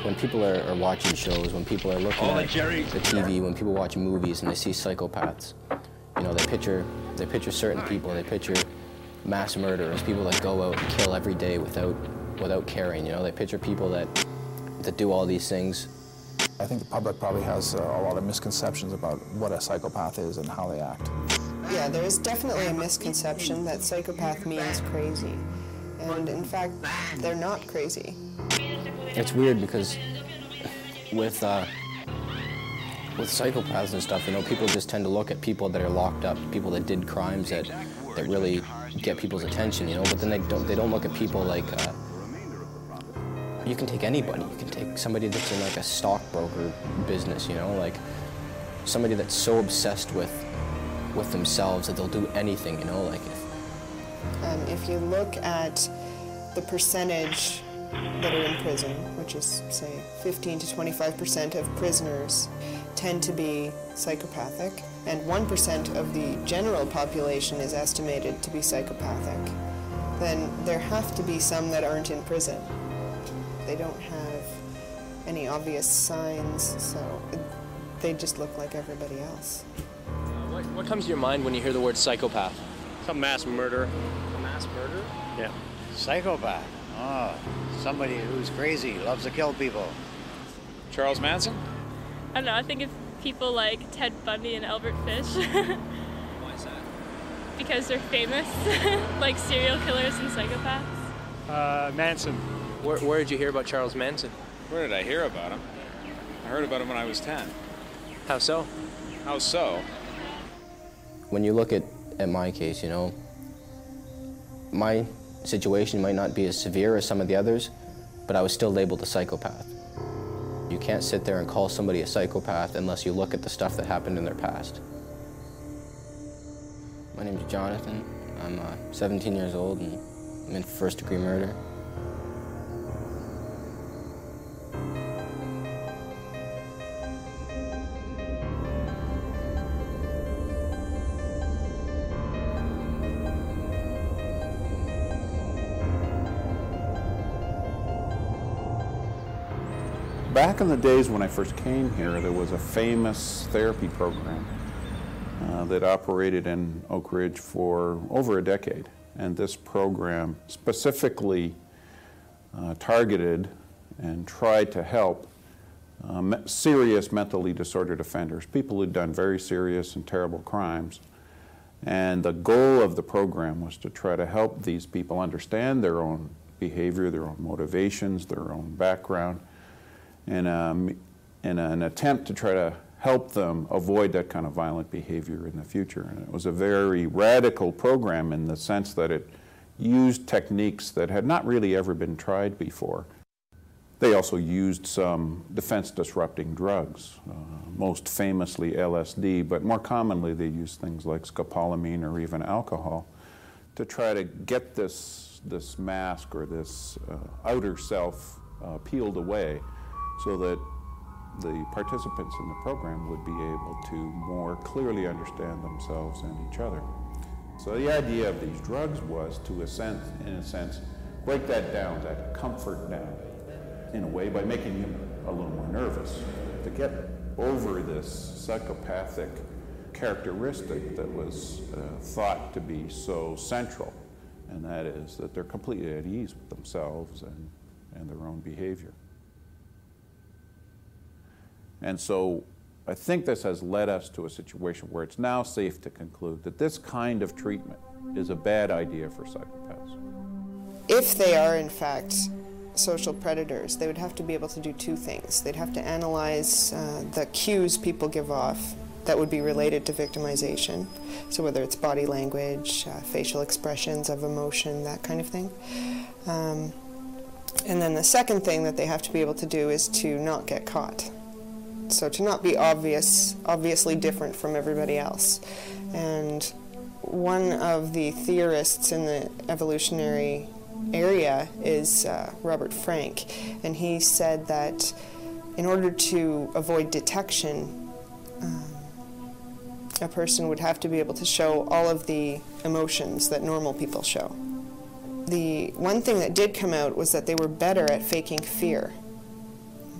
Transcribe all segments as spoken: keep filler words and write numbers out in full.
when people are, are watching shows, when people are looking at the T V, when people watch movies and they see psychopaths, you know, they picture, they picture certain people, they picture mass murderers, people that go out and kill every day without, without caring, you know, they picture people that, that do all these things. I think the public probably has uh, a lot of misconceptions about what a psychopath is and how they act. Yeah, there is definitely a misconception that psychopath means crazy. And in fact, they're not crazy. It's weird because with, uh, with psychopaths and stuff, you know, people just tend to look at people that are locked up, people that did crimes that, that really get people's attention, you know, but then they don't, they don't look at people like, uh, you can take anybody. You can take somebody that's in like a stockbroker business, you know, like somebody that's so obsessed with with themselves that they'll do anything, you know, like if... Um, if you look at the percentage that are in prison, which is, say, fifteen to twenty-five percent of prisoners tend to be psychopathic, and one percent of the general population is estimated to be psychopathic, then there have to be some that aren't in prison. They don't have any obvious signs, so they just look like everybody else. What, what comes to your mind when you hear the word psychopath? Some mass murder. A mass murder? Yeah. Psychopath. Oh, somebody who's crazy, loves to kill people. Charles Manson? I don't know, I think it's people like Ted Bundy and Albert Fish. Why is that? Because they're famous, like serial killers and psychopaths. Uh, Manson. Where, where did you hear about Charles Manson? Where did I hear about him? I heard about him when I was ten. How so? How so? When you look at, at my case, you know, my situation might not be as severe as some of the others, but I was still labeled a psychopath. You can't sit there and call somebody a psychopath unless you look at the stuff that happened in their past. My name is Jonathan. I'm uh, seventeen years old and I'm in first degree murder. Back in the days when I first came here, there was a famous therapy program uh, that operated in Oak Ridge for over a decade. And this program specifically uh, targeted and tried to help uh, me serious mentally disordered offenders, people who'd done very serious and terrible crimes. And the goal of the program was to try to help these people understand their own behavior, their own motivations, their own background, in, um, in an attempt to try to help them avoid that kind of violent behavior in the future. And it was a very radical program in the sense that it used techniques that had not really ever been tried before. They also used some defense-disrupting drugs, uh, most famously L S D, but more commonly they used things like scopolamine or even alcohol to try to get this, this mask or this uh, outer self uh, peeled away, so that the participants in the program would be able to more clearly understand themselves and each other. So the idea of these drugs was to, a sense, in a sense, break that down, that comfort down, in a way by making you a little more nervous, to get over this psychopathic characteristic that was uh, thought to be so central, and that is that they're completely at ease with themselves and, and their own behavior. And so I think this has led us to a situation where it's now safe to conclude that this kind of treatment is a bad idea for psychopaths. If they are, in fact, social predators, they would have to be able to do two things. They'd have to analyze uh, the cues people give off that would be related to victimization. So whether it's body language, uh, facial expressions of emotion, that kind of thing. Um, and then the second thing that they have to be able to do is to not get caught. So to not be obvious, obviously different from everybody else. And one of the theorists in the evolutionary area is uh, Robert Frank, and he said that in order to avoid detection, um, a person would have to be able to show all of the emotions that normal people show. The one thing that did come out was that they were better at faking fear.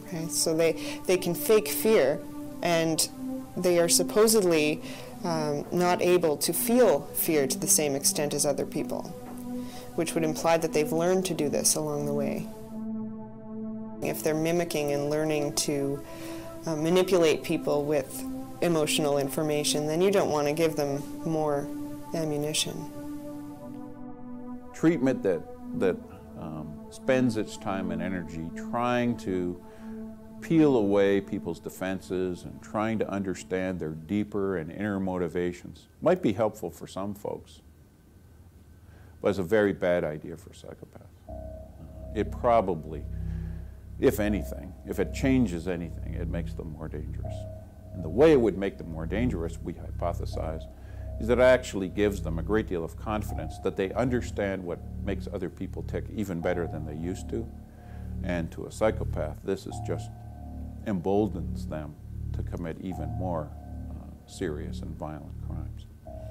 Okay? So they, they can fake fear, and they are supposedly um, not able to feel fear to the same extent as other people, which would imply that they've learned to do this along the way. If they're mimicking and learning to uh, manipulate people with emotional information, then you don't want to give them more ammunition. Treatment that, that um, spends its time and energy trying to peel away people's defenses and trying to understand their deeper and inner motivations might be helpful for some folks, but it's a very bad idea for psychopaths. It probably, if anything, if it changes anything, it makes them more dangerous. And the way it would make them more dangerous, we hypothesize, is that it actually gives them a great deal of confidence that they understand what makes other people tick even better than they used to. And to a psychopath, this is just emboldens them to commit even more uh, serious and violent crimes.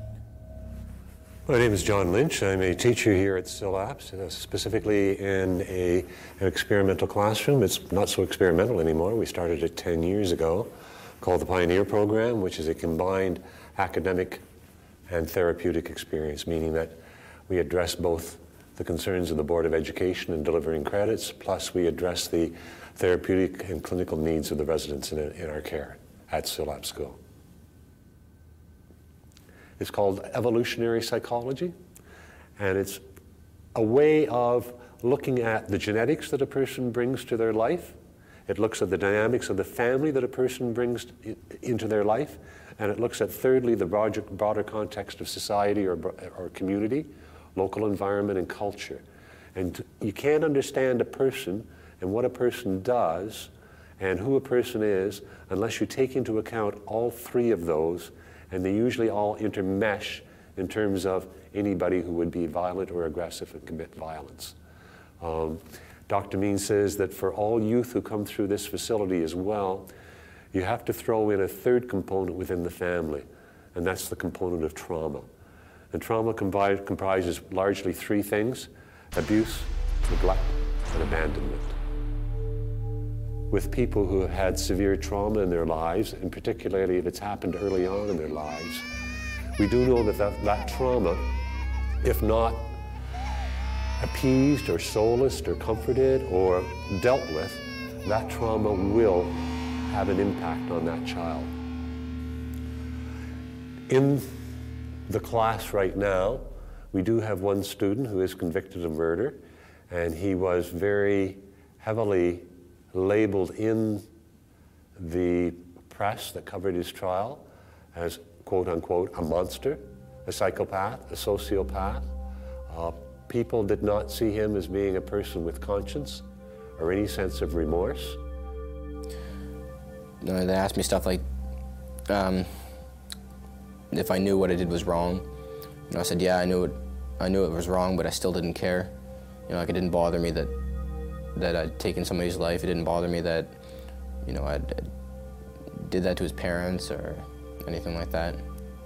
My name is John Lynch. I'm a teacher here at SILAPS, uh, specifically in a, an experimental classroom. It's not so experimental anymore. We started it ten years ago, called the Pioneer Program, which is a combined academic and therapeutic experience, meaning that we address both the concerns of the Board of Education in delivering credits, plus we address the therapeutic and clinical needs of the residents in, in our care at SILAPS School. It's called evolutionary psychology, and it's a way of looking at the genetics that a person brings to their life. It looks at the dynamics of the family that a person brings into their life, and it looks at, thirdly, the broader, broader context of society or, or community, local environment, and culture. And you can't understand a person and what a person does and who a person is unless you take into account all three of those, and they usually all intermesh in terms of anybody who would be violent or aggressive and commit violence. Um, Doctor Means says that for all youth who come through this facility as well, you have to throw in a third component within the family, and that's the component of trauma. And trauma compri- comprises largely three things: abuse, neglect, and abandonment. With people who have had severe trauma in their lives, and particularly if it's happened early on in their lives, we do know that that, that trauma, if not appeased or solaced or comforted or dealt with, that trauma will have an impact on that child. In the class right now, we do have one student who is convicted of murder, and he was very heavily labeled in the press that covered his trial as, quote unquote, a monster, a psychopath, a sociopath. Uh, people did not see him as being a person with conscience or any sense of remorse. You know, they asked me stuff like um, if I knew what I did was wrong. You know, I said, yeah, I knew it. I knew it was wrong, but I still didn't care. You know, like it didn't bother me that that I'd taken somebody's life. It didn't bother me that, you know, I'd, I'd did that to his parents or anything like that.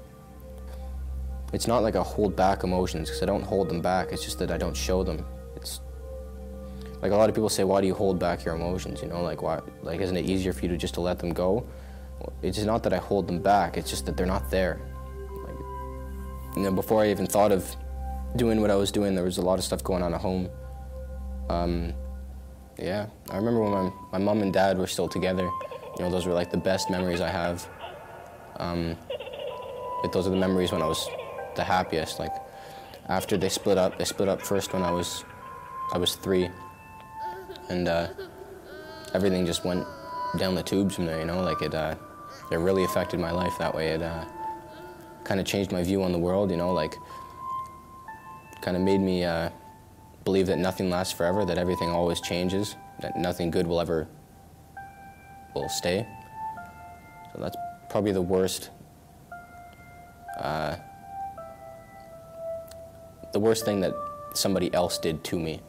It's not like I hold back emotions, because I don't hold them back. It's just that I don't show them. It's like a lot of people say, why do you hold back your emotions? You know, like why? Like, isn't it easier for you to just to let them go? Well, it's not that I hold them back. It's just that they're not there. Like, you know, before I even thought of doing what I was doing, there was a lot of stuff going on at home. Um, yeah, I remember when my, my mom and dad were still together. You know, those were like the best memories I have. Um, but those are the memories when I was the happiest. Like, after they split up, they split up first when I was, I was three. And uh, everything just went down the tubes from there, you know? Like, it, uh, it really affected my life that way. It uh, kind of changed my view on the world, you know? Like, kind of made me uh, believe that nothing lasts forever, that everything always changes, that nothing good will ever will stay. So that's probably the worst, uh, the worst thing that somebody else did to me.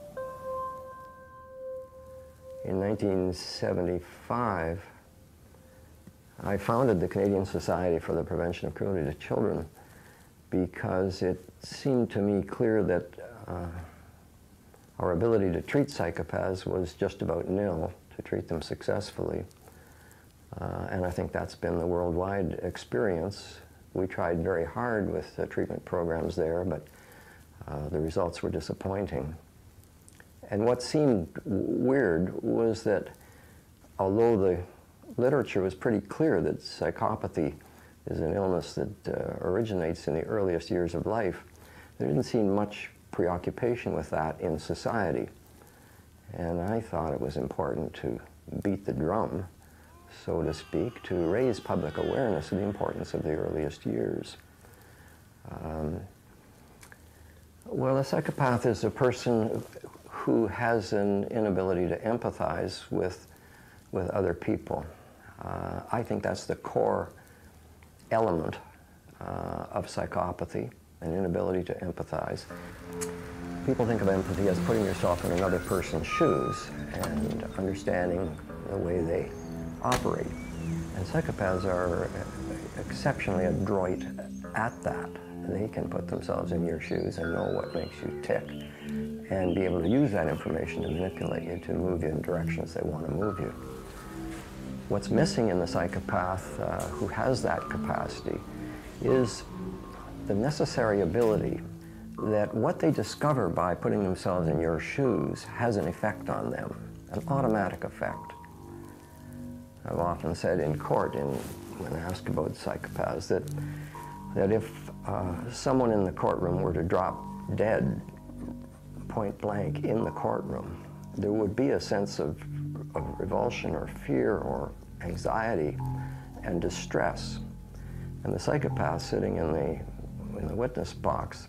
In nineteen seventy-five, I founded the Canadian Society for the Prevention of Cruelty to Children because it seemed to me clear that uh, our ability to treat psychopaths was just about nil, to to treat them successfully. Uh, and I think that's been the worldwide experience. We tried very hard with the treatment programs there, but uh, the results were disappointing. And what seemed weird was that although the literature was pretty clear that psychopathy is an illness that uh, originates in the earliest years of life, there didn't seem much preoccupation with that in society. And I thought it was important to beat the drum, so to speak, to raise public awareness of the importance of the earliest years. Um, well, a psychopath is a person who has an inability to empathize with, with other people. Uh, I think that's the core element uh, of psychopathy, an inability to empathize. People think of empathy as putting yourself in another person's shoes and understanding the way they operate. And psychopaths are exceptionally adroit at that. They can put themselves in your shoes and know what makes you tick and be able to use that information to manipulate you, to move you in directions they want to move you. What's missing in the psychopath uh, who has that capacity is the necessary ability that what they discover by putting themselves in your shoes has an effect on them, an automatic effect. I've often said in court, in, when asked about psychopaths, that, that if uh, someone in the courtroom were to drop dead point blank in the courtroom, there would be a sense of, of revulsion or fear or anxiety and distress. And the psychopath sitting in the, in the witness box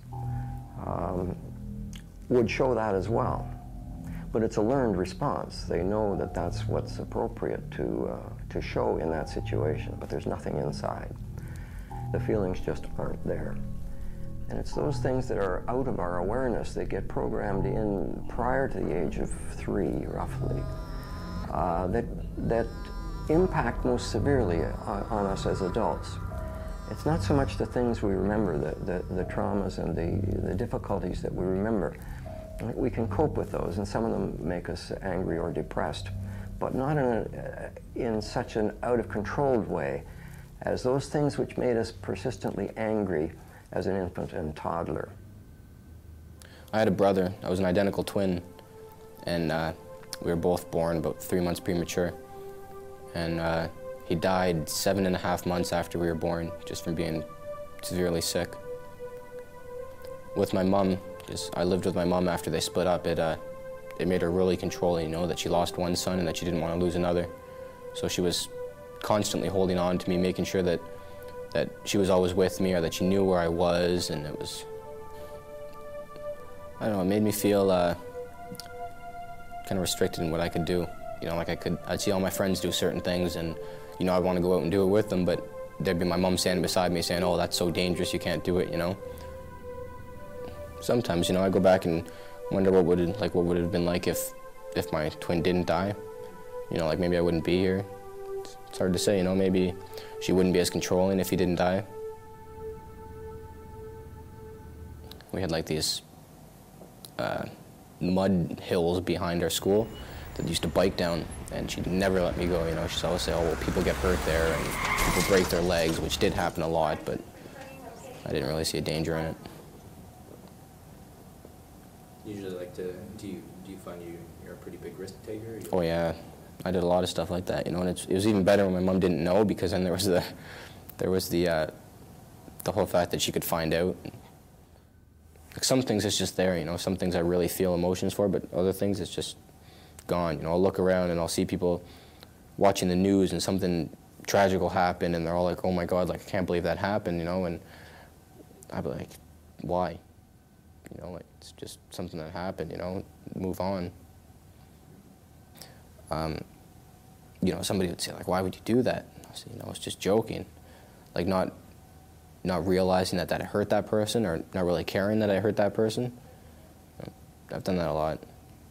um, would show that as well. But it's a learned response. They know that that's what's appropriate to, uh, to show in that situation, but there's nothing inside. The feelings just aren't there. And it's those things that are out of our awareness that get programmed in prior to the age of three, roughly, uh, that, that impact most severely on, on us as adults. It's not so much the things we remember, the, the, the traumas and the, the difficulties that we remember. We can cope with those, and some of them make us angry or depressed, but not in, a, in such an out-of-controlled way as those things which made us persistently angry as an infant and toddler. I had a brother. I was an identical twin, and uh, we were both born about three months premature. And uh, he died seven and a half months after we were born, just from being severely sick. With my mom, just, I lived with my mom after they split up. It, uh, it made her really controlling, you know, that she lost one son and that she didn't want to lose another. So she was constantly holding on to me, making sure that, that she was always with me or that she knew where I was, and it was, I don't know, it made me feel uh, kind of restricted in what I could do. You know, like I could, I'd see all my friends do certain things and, you know, I'd want to go out and do it with them, but there'd be my mom standing beside me saying, oh, that's so dangerous, you can't do it, you know? Sometimes, you know, I go back and wonder what would it, like what would it have been like if, if my twin didn't die. You know, like maybe I wouldn't be here. It's, it's hard to say, you know, maybe she wouldn't be as controlling if he didn't die. We had like these uh, mud hills behind our school that used to bike down, and she'd never let me go, you know. She'd always say, oh, well, people get hurt there and people break their legs, which did happen a lot, but I didn't really see a danger in it. Usually like to, do you, do you find you, you're a pretty big risk taker? Oh yeah, I did a lot of stuff like that, you know, and it's, it was even better when my mom didn't know, because then there was the, there was the, uh, the whole fact that she could find out. Like some things it's just there, you know, some things I really feel emotions for, but other things it's just gone. You know, I'll look around and I'll see people watching the news and something tragic will happen and they're all like, oh my God, like I can't believe that happened, you know, and I'd be like, why? You know, like, it's just something that happened, you know, move on. Um, you know, somebody would say, like, why would you do that? I say, you know, it's just joking. Like, not, not realizing that that hurt that person, or not really caring that I hurt that person. You know, I've done that a lot.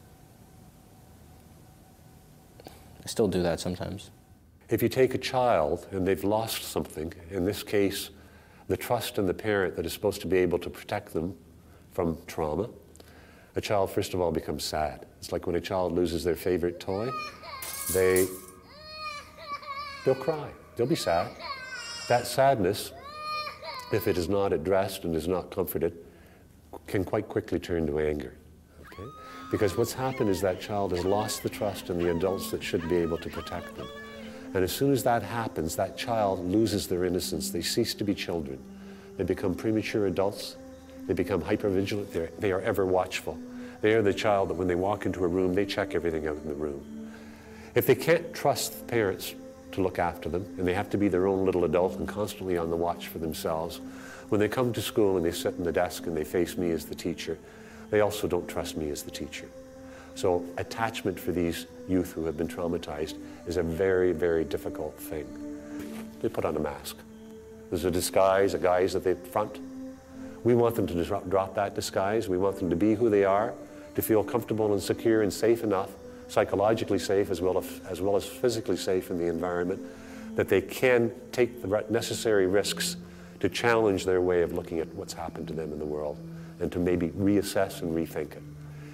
I still do that sometimes. If you take a child and they've lost something, in this case, the trust in the parent that is supposed to be able to protect them from trauma, a child, first of all, becomes sad. It's like when a child loses their favorite toy, they, they'll cry, they'll be sad. That sadness, if it is not addressed and is not comforted, can quite quickly turn to anger, okay? Because what's happened is that child has lost the trust in the adults that should be able to protect them. And as soon as that happens, that child loses their innocence. They cease to be children. They become premature adults. They become hypervigilant. They're, they are ever watchful. They are the child that when they walk into a room, they check everything out in the room. If they can't trust parents to look after them, and they have to be their own little adult and constantly on the watch for themselves, when they come to school and they sit in the desk and they face me as the teacher, they also don't trust me as the teacher. So attachment for these youth who have been traumatized is a very, very difficult thing. They put on a mask. There's a disguise, a guise at the front. We want them to drop that disguise. We want them to be who they are, to feel comfortable and secure and safe enough, psychologically safe as well as, as well as physically safe in the environment, that they can take the necessary risks to challenge their way of looking at what's happened to them in the world and to maybe reassess and rethink it.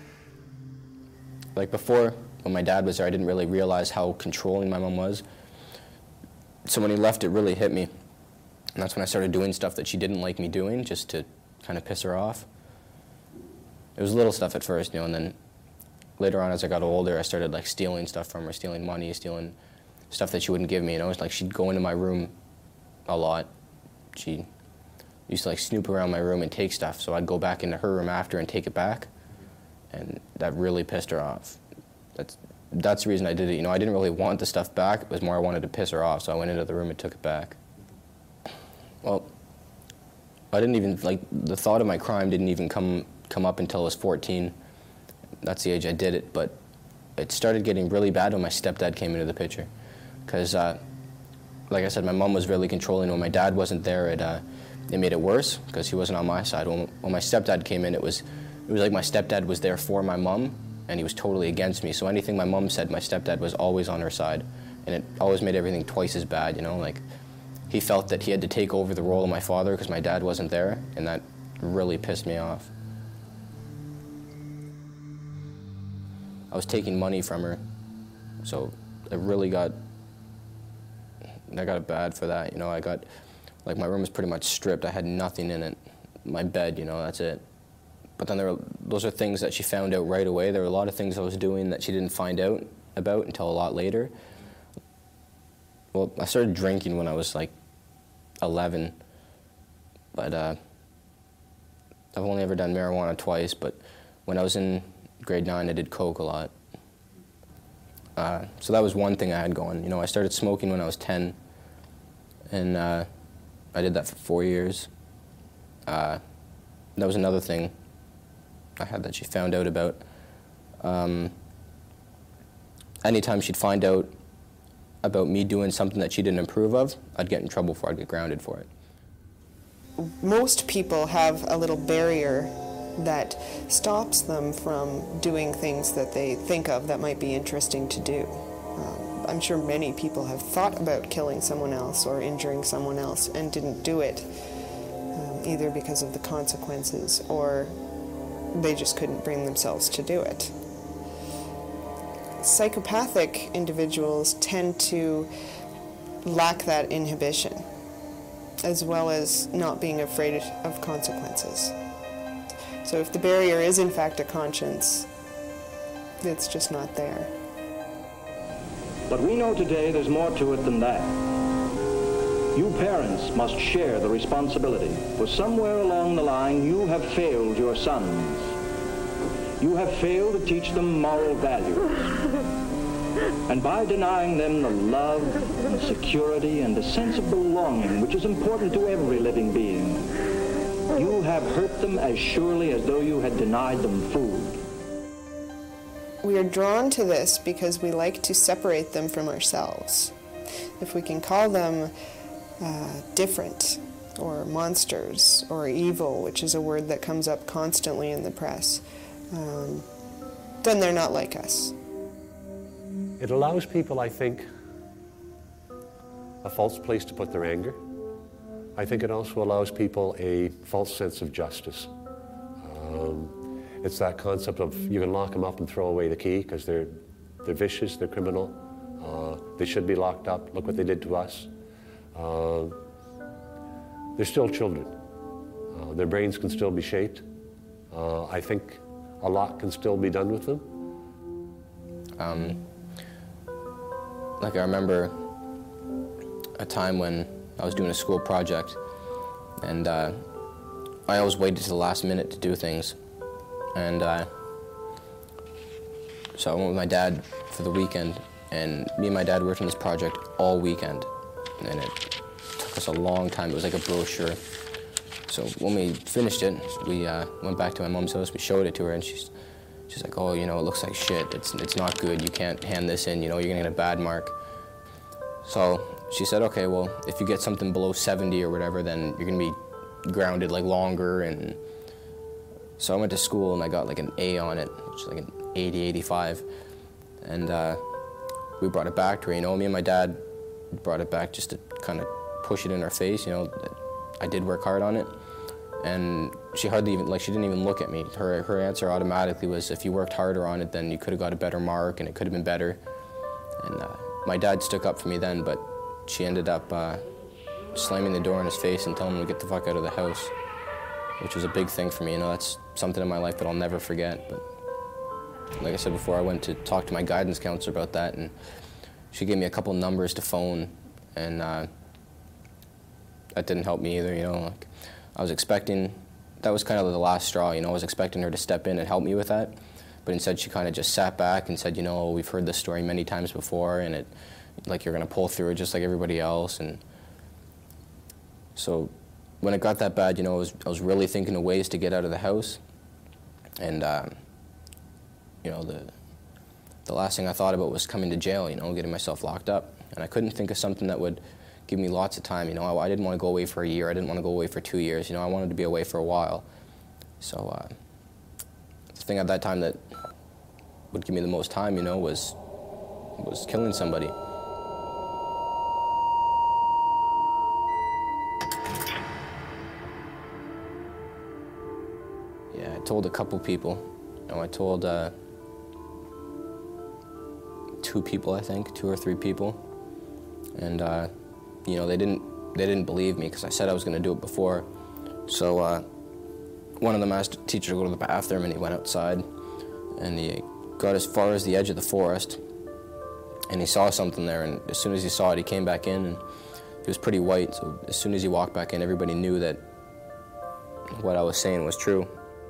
Like before, when my dad was there, I didn't really realize how controlling my mom was. So when he left, it really hit me. And that's when I started doing stuff that she didn't like me doing, just to kind of piss her off. It was little stuff at first, you know, and then later on as I got older, I started like stealing stuff from her, stealing money, stealing stuff that she wouldn't give me, you know. It's like she'd go into my room a lot. She used to like snoop around my room and take stuff, so I'd go back into her room after and take it back. And that really pissed her off. That's, that's the reason I did it. You know, I didn't really want the stuff back. It was more I wanted to piss her off, so I went into the room and took it back. Well, I didn't even, like, the thought of my crime didn't even come, come up until I was fourteen. That's the age I did it, but it started getting really bad when my stepdad came into the picture. Because, uh, like I said, my mom was really controlling. When my dad wasn't there, it, uh, it made it worse, because he wasn't on my side. When, when my stepdad came in, it was... It was like my stepdad was there for my mom, and he was totally against me. So anything my mom said, my stepdad was always on her side. And it always made everything twice as bad, you know? Like, he felt that he had to take over the role of my father because my dad wasn't there, and that really pissed me off. I was taking money from her, so it really got... I got bad for that, you know? I got... Like, my room was pretty much stripped. I had nothing in it. My bed, you know, that's it. But then there were, those are things that she found out right away. There were a lot of things I was doing that she didn't find out about until a lot later. Well, I started drinking when I was like eleven, but uh, I've only ever done marijuana twice, but when I was in grade nine, I did coke a lot. Uh, so that was one thing I had going. You know, I started smoking when I was ten, and uh, I did that for four years. Uh, that was another thing I had that she found out about. Um, anytime she'd find out about me doing something that she didn't approve of, I'd get in trouble for it, I'd get grounded for it. Most people have a little barrier that stops them from doing things that they think of that might be interesting to do. Um, I'm sure many people have thought about killing someone else or injuring someone else and didn't do it, um, either because of the consequences or they just couldn't bring themselves to do it. Psychopathic individuals tend to lack that inhibition, as well as not being afraid of consequences. So if the barrier is in fact a conscience, it's just not there. But we know today there's more to it than that. You parents must share the responsibility, for somewhere along the line you have failed your sons. You have failed to teach them moral values. And by denying them the love and security and the sense of belonging which is important to every living being, you have hurt them as surely as though you had denied them food. We are drawn to this because we like to separate them from ourselves. If we can call them uh, different, or monsters, or evil, which is a word that comes up constantly in the press, um, then they're not like us. It allows people, I think, a false place to put their anger. I think it also allows people a false sense of justice. Um, It's that concept of you can lock them up and throw away the key because they're, they're vicious, they're criminal, uh, they should be locked up, look what they did to us. Uh, they're still children. Uh, their brains can still be shaped. Uh, I think a lot can still be done with them. Um, like I remember a time when I was doing a school project, and uh, I always waited to the last minute to do things. And uh, so I went with my dad for the weekend, and me and my dad worked on this project all weekend. And it took us a long time. It was like a brochure. So when we finished it, we uh, went back to my mom's house, we showed it to her, and she's, she's like, oh, you know, it looks like shit. It's, it's not good. You can't hand this in, you know, you're gonna get a bad mark. So she said, okay, well, if you get something below seventy or whatever, then you're gonna be grounded like longer. And so I went to school and I got like an A on it, which is like an eighty, eighty-five. And uh, we brought it back to her, you know, me and my dad brought it back just to kind of push it in her face, you know, that I did work hard on it. And she hardly even, like, she didn't even look at me. Her, her answer automatically was, if you worked harder on it, then you could have got a better mark and it could have been better. And uh, my dad stuck up for me then, but she ended up uh, slamming the door in his face and telling him to get the fuck out of the house, which was a big thing for me. You know, that's something in my life that I'll never forget. But like I said before, I went to talk to my guidance counselor about that, and she gave me a couple numbers to phone, and uh, that didn't help me either, you know. Like, I was expecting, that was kind of the last straw, you know. I was expecting her to step in and help me with that, but instead she kind of just sat back and said, you know, we've heard this story many times before, and it, like, you're gonna pull through it just like everybody else. And so when it got that bad, you know, I was, I was really thinking of ways to get out of the house. And, uh, you know, the, the last thing I thought about was coming to jail, you know, getting myself locked up. And I couldn't think of something that would give me lots of time, you know. I, I didn't want to go away for a year, I didn't want to go away for two years, you know, I wanted to be away for a while. So uh, the thing at that time that would give me the most time, you know, was, was killing somebody. Yeah, I told a couple people. You know, I told uh, two people, I think, two or three people. And, uh, you know, they didn't, they didn't believe me because I said I was going to do it before. So uh, one of them asked the teacher to go to the bathroom, and he went outside, and he got as far as the edge of the forest, and he saw something there, and as soon as he saw it, he came back in, and he was pretty white, so as soon as he walked back in, everybody knew that what I was saying was true.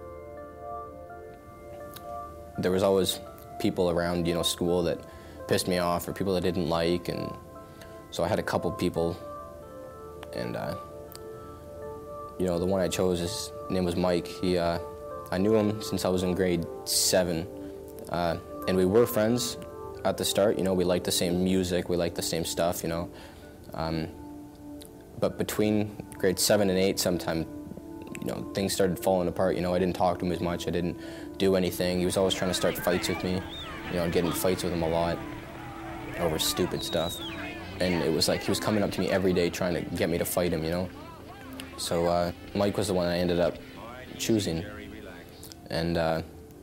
There was always people around, you know, school that pissed me off, or people that I didn't like, and so I had a couple people, and uh, you know, the one I chose, his name was Mike. He, uh, I knew him since I was in grade seven, uh, and we were friends at the start. You know, we liked the same music, we liked the same stuff, you know. Um, but between grade seven and eight, sometime, you know, things started falling apart. You know, I didn't talk to him as much. I didn't do anything. He was always trying to start fights with me. You know, I'd get in fights with him a lot over stupid stuff. And it was like he was coming up to me every day trying to get me to fight him, you know. So uh, Mike was the one I ended up choosing. And uh,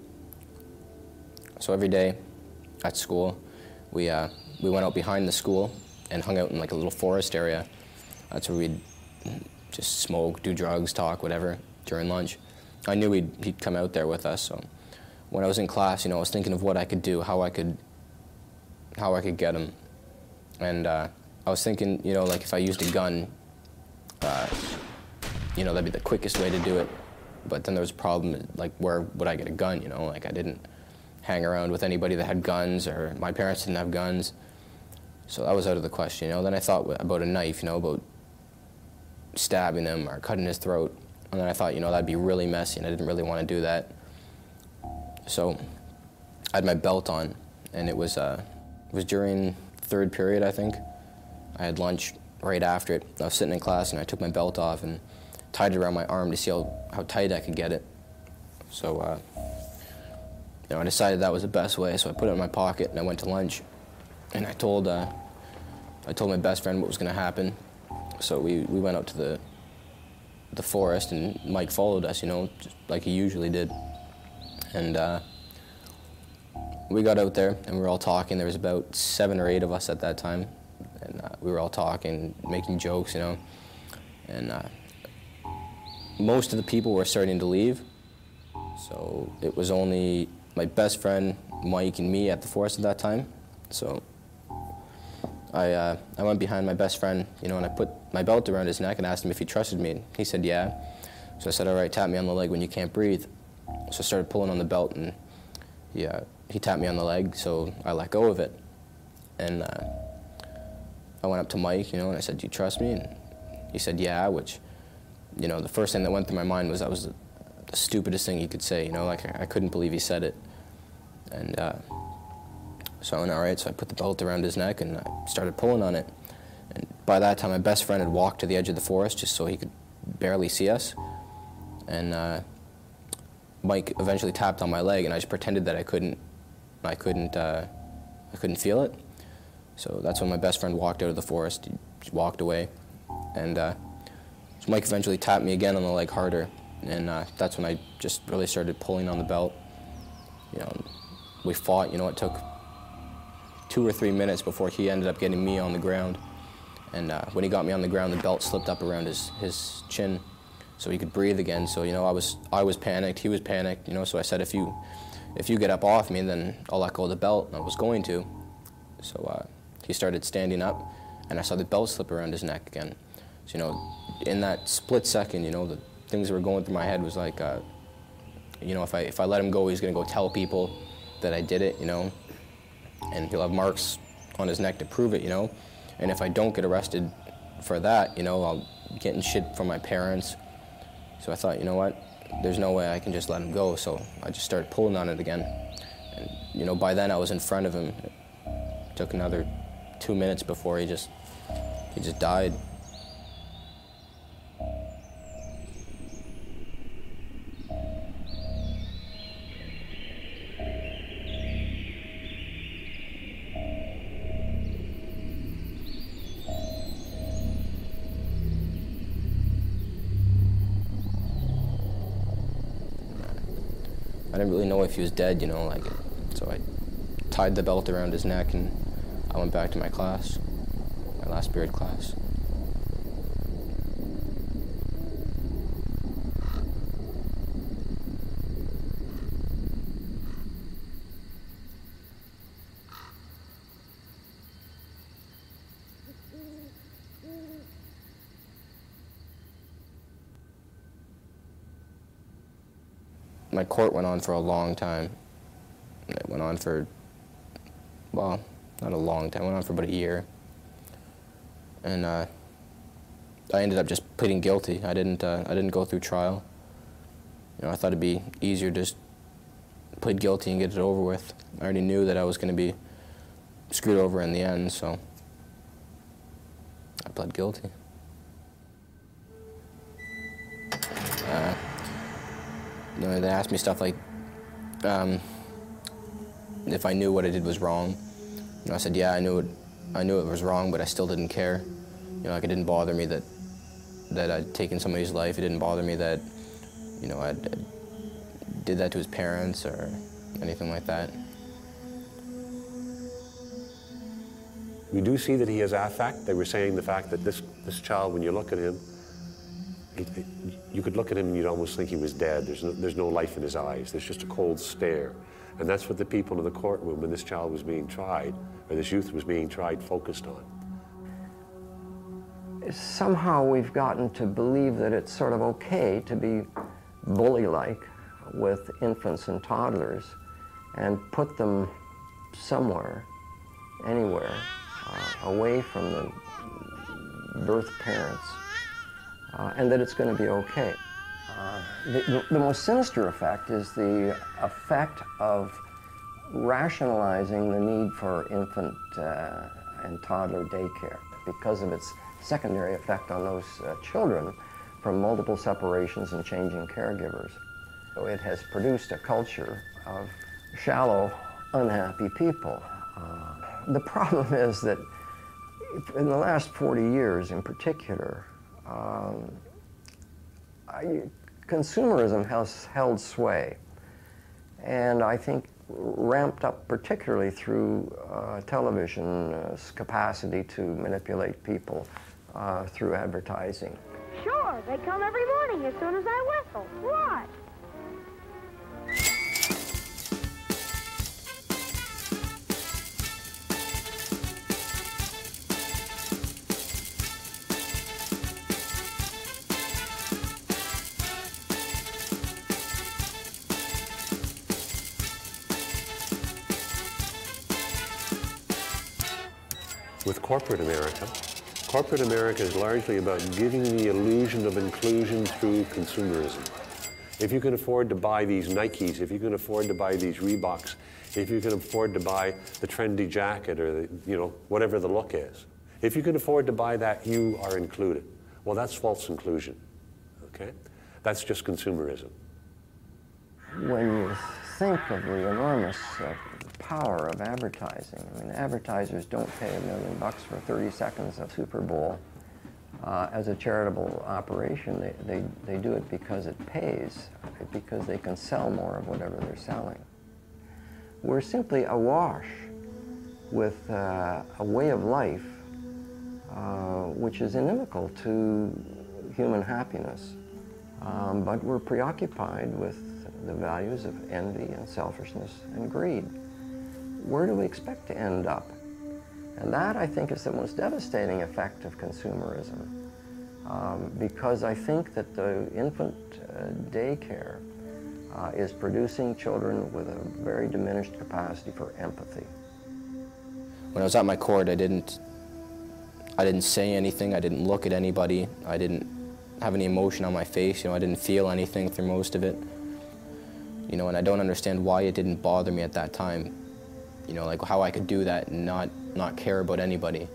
so every day at school, we, uh, we went out behind the school and hung out in like a little forest area. That's where we'd just smoke, do drugs, talk, whatever, during lunch. I knew he'd, he'd come out there with us, so when I was in class, you know, I was thinking of what I could do, how I could, how I could get him. And uh, I was thinking, you know, like if I used a gun, uh, you know, that'd be the quickest way to do it. But then there was a problem, like where would I get a gun, you know? Like I didn't hang around with anybody that had guns, or my parents didn't have guns. So that was out of the question, you know? Then I thought about a knife, you know, about stabbing him or cutting his throat. And then I thought, you know, that'd be really messy, and I didn't really want to do that. So I had my belt on, and it was, uh, it was during third period, I think. I had lunch right after it. I was sitting in class, and I took my belt off and tied it around my arm to see how, how tight I could get it. So, uh, you know, I decided that was the best way, so I put it in my pocket, and I went to lunch. And I told, uh, I told my best friend what was going to happen. So we, we went out to the, the forest, and Mike followed us, you know, just like he usually did. And uh, we got out there and we were all talking. There was about seven or eight of us at that time. And uh, we were all talking, making jokes, you know. And uh, most of the people were starting to leave. So it was only my best friend, Mike, and me at the forest at that time. So I, uh, I went behind my best friend, you know, and I put my belt around his neck and asked him if he trusted me. And he said, yeah. So I said, all right, tap me on the leg when you can't breathe. So I started pulling on the belt, and he, uh, he tapped me on the leg, so I let go of it. And uh, I went up to Mike, you know, and I said, do you trust me? And he said, yeah, which, you know, the first thing that went through my mind was that was the, the stupidest thing he could say, you know, like I, I couldn't believe he said it. And uh, so I went, all right, so I put the belt around his neck and I started pulling on it. And by that time, my best friend had walked to the edge of the forest just so he could barely see us. And uh, Mike eventually tapped on my leg, and I just pretended that I couldn't, I couldn't, uh, I couldn't feel it. So that's when my best friend walked out of the forest. He just walked away, and uh, so Mike eventually tapped me again on the leg harder, and uh, that's when I just really started pulling on the belt. You know, we fought. You know, it took two or three minutes before he ended up getting me on the ground. And uh, when he got me on the ground, the belt slipped up around his, his chin so he could breathe again. So, you know, I was, I was panicked, he was panicked, you know, so I said, if you, if you get up off me, then I'll let go of the belt, and I was going to. So uh, he started standing up, and I saw the belt slip around his neck again. So, you know, in that split second, you know, the things that were going through my head was like, uh, you know, if I, if I let him go, he's gonna go tell people that I did it, you know, and he'll have marks on his neck to prove it, you know. And if I don't get arrested for that, you know, I'll get in shit from my parents. So I thought, you know what, there's no way I can just let him go. So I just started pulling on it again. And, you know, by then I was in front of him. It took another two minutes before he just, he just died. I didn't really know if he was dead, you know, like, so I tied the belt around his neck and I went back to my class, my last period class. My court went on for a long time. It went on for, well, not a long time, it went on for about a year. And uh, I ended up just pleading guilty. I didn't, uh, I didn't go through trial. You know, I thought it'd be easier to just plead guilty and get it over with. I already knew that I was gonna be screwed over in the end, so I pled guilty. Uh, You know, they asked me stuff like um, if I knew what I did was wrong. You know, I said, yeah, I knew it. I knew it was wrong, but I still didn't care. You know, like it didn't bother me that that I'd taken somebody's life. It didn't bother me that, you know, I did that to his parents or anything like that. We do see that he has affect. They were saying the fact that this this child, when you look at him, It, it, you could look at him and you'd almost think he was dead. There's no, there's no life in his eyes. There's just a cold stare. And that's what the people in the courtroom when this child was being tried, or this youth was being tried, focused on. Somehow we've gotten to believe that it's sort of okay to be bully-like with infants and toddlers and put them somewhere, anywhere, uh, away from the birth parents. Uh, and that it's going to be okay. Uh, the, the, the most sinister effect is the effect of rationalizing the need for infant uh, and toddler daycare because of its secondary effect on those uh, children from multiple separations and changing caregivers. So it has produced a culture of shallow, unhappy people. Uh, the problem is that in the last forty years in particular, Um, I, consumerism has held sway, and I think ramped up particularly through uh, television's capacity to manipulate people uh, through advertising. Sure, they come every morning as soon as I whistle. What? With corporate America, corporate America is largely about giving the illusion of inclusion through consumerism. If you can afford to buy these Nikes, if you can afford to buy these Reeboks, if you can afford to buy the trendy jacket or the, you know, whatever the look is, if you can afford to buy that, you are included. Well, that's false inclusion, okay? That's just consumerism. When you think of the enormous uh, power of advertising, I mean, advertisers don't pay a million bucks for thirty seconds of Super Bowl. Uh, as a charitable operation, they, they, they do it because it pays, because they can sell more of whatever they're selling. We're simply awash with uh, a way of life uh, which is inimical to human happiness. Um, but we're preoccupied with the values of envy and selfishness and greed. Where do we expect to end up? And that, I think, is the most devastating effect of consumerism. Um, because I think that the infant uh, daycare uh, is producing children with a very diminished capacity for empathy. When I was at my court, I didn't, I didn't say anything, I didn't look at anybody, I didn't have any emotion on my face, you know, I didn't feel anything through most of it. You know, and I don't understand why it didn't bother me at that time. You know, like how I could do that and not, not care about anybody.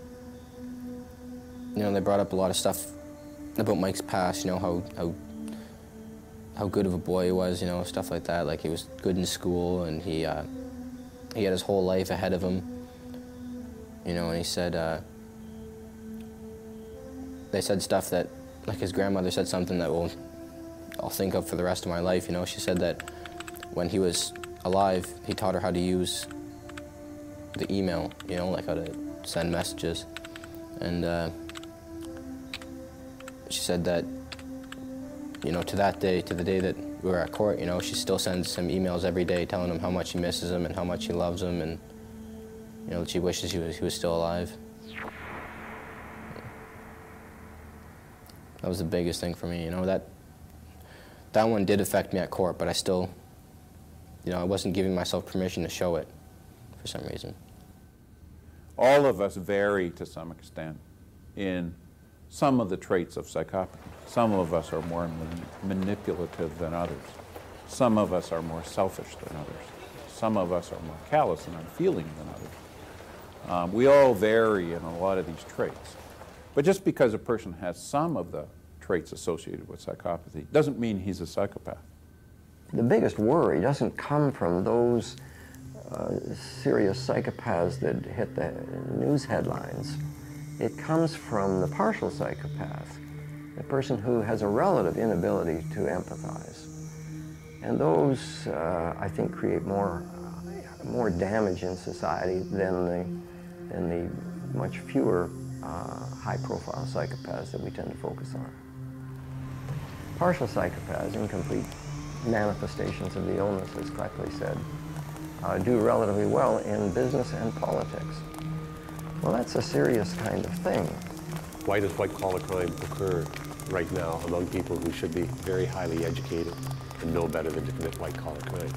You know, they brought up a lot of stuff about Mike's past, you know, how, how, how good of a boy he was, you know, stuff like that. Like he was good in school and he, uh, he had his whole life ahead of him. You know, and he said, uh, they said stuff that, like his grandmother said something that will, I'll think of for the rest of my life, you know. She said that when he was alive, he taught her how to use the email, you know, like how to send messages. And uh, she said that, you know, to that day, to the day that we were at court, you know, she still sends him emails every day telling him how much he misses him and how much he loves him and, you know, that she wishes he was, he was still alive. That was the biggest thing for me, you know, that, that one did affect me at court, but I still, you know, I wasn't giving myself permission to show it for some reason. All of us vary to some extent in some of the traits of psychopathy. Some of us are more man manipulative than others. Some of us are more selfish than others. Some of us are more callous and unfeeling than others. Um, we all vary in a lot of these traits. But just because a person has some of the traits associated with psychopathy doesn't mean he's a psychopath. The biggest worry doesn't come from those uh, serious psychopaths that hit the news headlines. It comes from the partial psychopath, the person who has a relative inability to empathize. And those, uh, I think, create more, uh, more damage in society than the, than the much fewer uh, high-profile psychopaths that we tend to focus on. Partial psychopaths, incomplete manifestations of the illness, as Cleckley said, uh, do relatively well in business and politics. Well, that's a serious kind of thing. Why does white-collar crime occur right now among people who should be very highly educated and know better than to commit white-collar crime?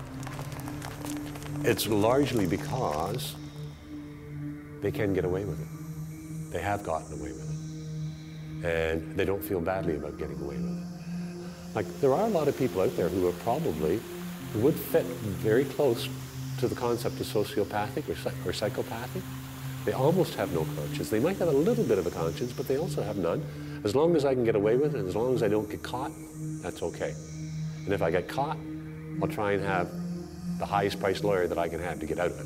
It's largely because they can get away with it. They have gotten away with it. And they don't feel badly about getting away with it. Like, there are a lot of people out there who are probably, would fit very close to the concept of sociopathic or, or psychopathic. They almost have no conscience. They might have a little bit of a conscience, but they also have none. As long as I can get away with it, and as long as I don't get caught, that's okay. And if I get caught, I'll try and have the highest priced lawyer that I can have to get out of it.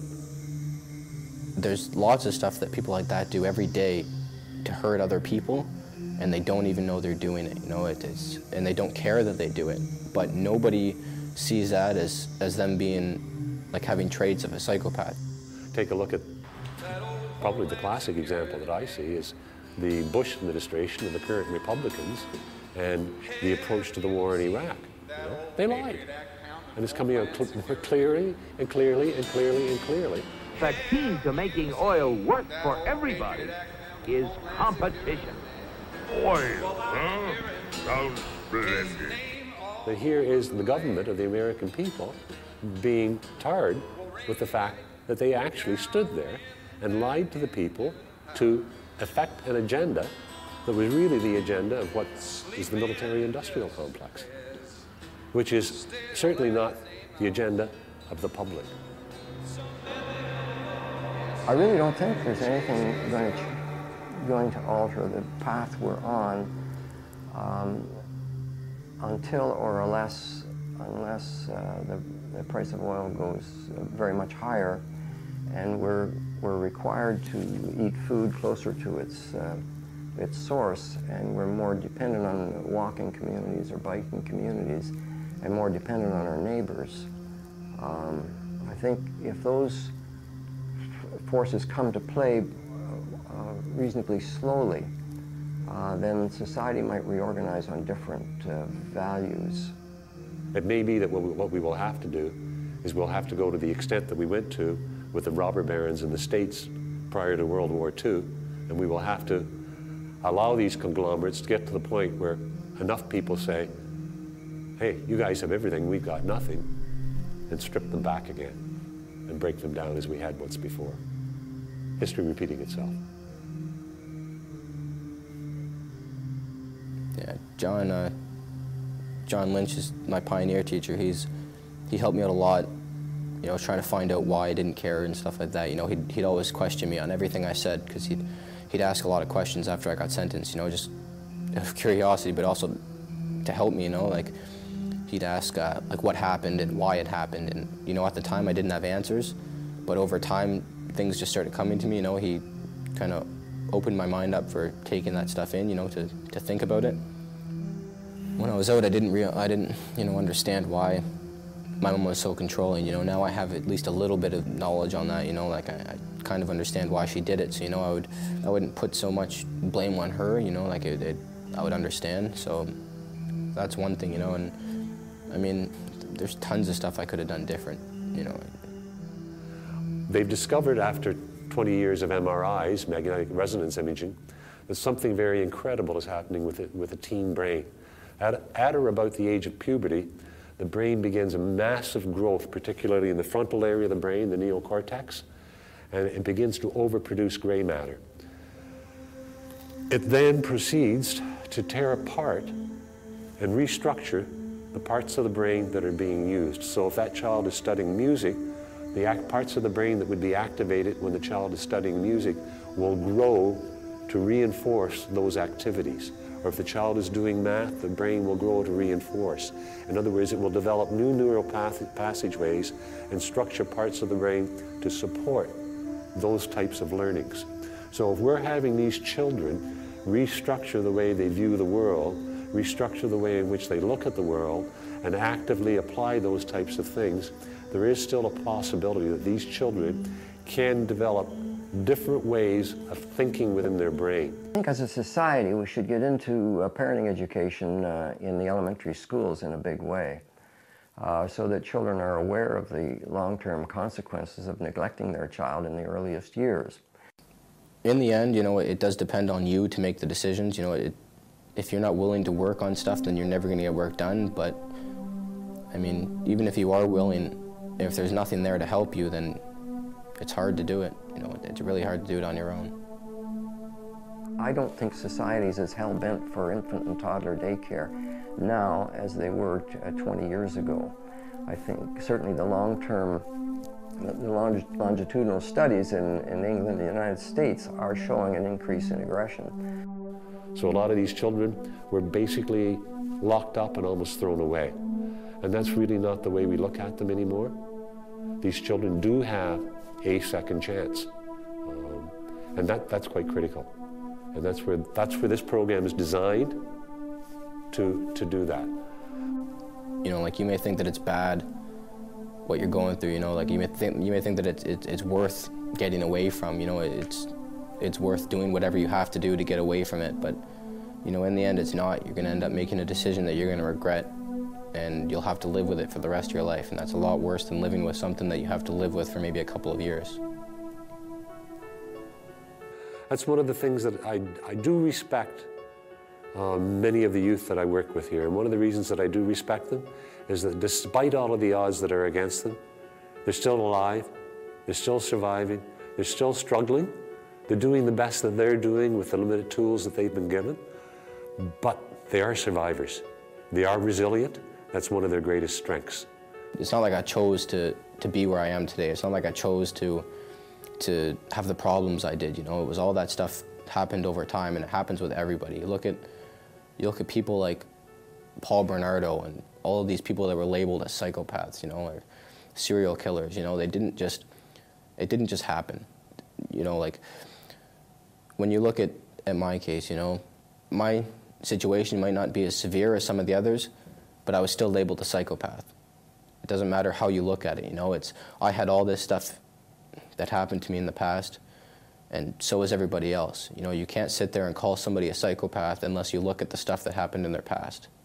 There's lots of stuff that people like that do every day to hurt other people, and they don't even know they're doing it, you know, it is, and they don't care that they do it. But nobody sees that as, as them being, like having traits of a psychopath. Take a look at probably the classic example that I see is the Bush administration and the current Republicans and the approach to the war in Iraq. You know, they lied. And it's coming out cl more clearly and clearly and clearly and clearly. The key to making oil work for everybody is competition. Oil, huh? Sounds splendid. But here is the government of the American people being tarred with the fact that they actually stood there and lied to the people to effect an agenda that was really the agenda of what is the military-industrial complex, which is certainly not the agenda of the public. I really don't think there's anything going to, going to alter the path we're on um, until or unless, unless uh, the, the price of oil goes uh, very much higher, and we're, we're required to eat food closer to its, uh, its source, and we're more dependent on walking communities or biking communities, and more dependent on our neighbors. Um, I think if those forces come to play uh, reasonably slowly, uh, then society might reorganize on different uh, values. It may be that what we, what we will have to do is we'll have to go to the extent that we went to with the robber barons in the States prior to World War Two, and we will have to allow these conglomerates to get to the point where enough people say, hey, you guys have everything, we've got nothing, and strip them back again and break them down as we had once before. History repeating itself. Yeah, John, uh, John Lynch is my pioneer teacher. He's, he helped me out a lot, you know, trying to find out why I didn't care and stuff like that. You know, he'd, he'd always question me on everything I said, because he'd, he'd ask a lot of questions after I got sentenced, you know, just out of curiosity, but also to help me, you know, like, he'd ask, uh, like, what happened and why it happened, and, you know, at the time I didn't have answers, but over time, things just started coming to me, you know. He kind of opened my mind up for taking that stuff in, you know, to, to think about it. When I was out, I didn't real, I didn't, you know, understand why my mom was so controlling, you know. Now I have at least a little bit of knowledge on that, you know, like I, I kind of understand why she did it, so, you know, I, would, I wouldn't put so much blame on her, you know, like it, it, I would understand, so that's one thing, you know, and I mean, there's tons of stuff I could have done different, you know. They've discovered after twenty years of M R Is, magnetic resonance imaging, that something very incredible is happening with, it, with a teen brain. At, at or about the age of puberty, the brain begins a massive growth, particularly in the frontal area of the brain, the neocortex, and it begins to overproduce gray matter. It then proceeds to tear apart and restructure the parts of the brain that are being used. So if that child is studying music, the act parts of the brain that would be activated when the child is studying music will grow to reinforce those activities. Or if the child is doing math, the brain will grow to reinforce. In other words, it will develop new neural path passageways and structure parts of the brain to support those types of learnings. So if we're having these children restructure the way they view the world, restructure the way in which they look at the world, and actively apply those types of things, there is still a possibility that these children can develop different ways of thinking within their brain. I think as a society we should get into uh, parenting education uh, in the elementary schools in a big way, uh, so that children are aware of the long-term consequences of neglecting their child in the earliest years. In the end, you know, it does depend on you to make the decisions. You know, it, if you're not willing to work on stuff, then you're never going to get work done. But, I mean, even if you are willing, if there's nothing there to help you, then it's hard to do it. You know, it's really hard to do it on your own. I don't think society's as hell-bent for infant and toddler daycare now as they were twenty years ago. I think certainly the long-term, the longitudinal studies in, in England and the United States are showing an increase in aggression. So a lot of these children were basically locked up and almost thrown away. And that's really not the way we look at them anymore. These children do have a second chance. Um, and that, that's quite critical. And that's where, that's where this program is designed to, to do that. You know, like you may think that it's bad what you're going through, you know, like you may think, you may think that it's, it's, it's worth getting away from, you know, it's, it's worth doing whatever you have to do to get away from it, but, you know, in the end it's not. You're gonna end up making a decision that you're gonna regret, and you'll have to live with it for the rest of your life, and that's a lot worse than living with something that you have to live with for maybe a couple of years. That's one of the things that I, I do respect uh, many of the youth that I work with here, and one of the reasons that I do respect them is that despite all of the odds that are against them, they're still alive, they're still surviving, they're still struggling, they're doing the best that they're doing with the limited tools that they've been given, but they are survivors. They are resilient. That's one of their greatest strengths. It's not like I chose to, to be where I am today. It's not like I chose to, to have the problems I did, you know. It was all that stuff happened over time, and it happens with everybody. You look at, you look at people like Paul Bernardo and all of these people that were labeled as psychopaths, you know, or serial killers, you know, they didn't just, it didn't just happen. You know, like, when you look at, at my case, you know, my situation might not be as severe as some of the others, but I was still labeled a psychopath. It doesn't matter how you look at it, you know, it's, I had all this stuff that happened to me in the past, and so is everybody else. You know, you can't sit there and call somebody a psychopath unless you look at the stuff that happened in their past.